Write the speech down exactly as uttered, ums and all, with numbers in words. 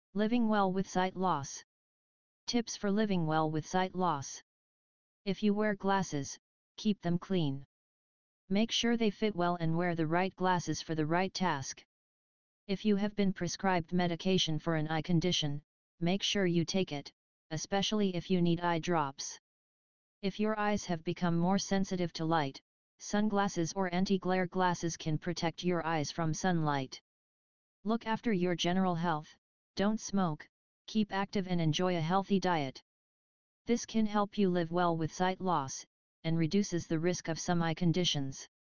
Living well with sight loss. Tips for living well with sight loss. If you wear glasses, keep them clean. Make sure they fit well and wear the right glasses for the right task. If you have been prescribed medication for an eye condition, make sure you take it, especially if you need eye drops. If your eyes have become more sensitive to light, sunglasses or anti-glare glasses can protect your eyes from sunlight. Look after your general health, don't smoke, keep active and enjoy a healthy diet. This can help you live well with sight loss, and reduces the risk of some eye conditions.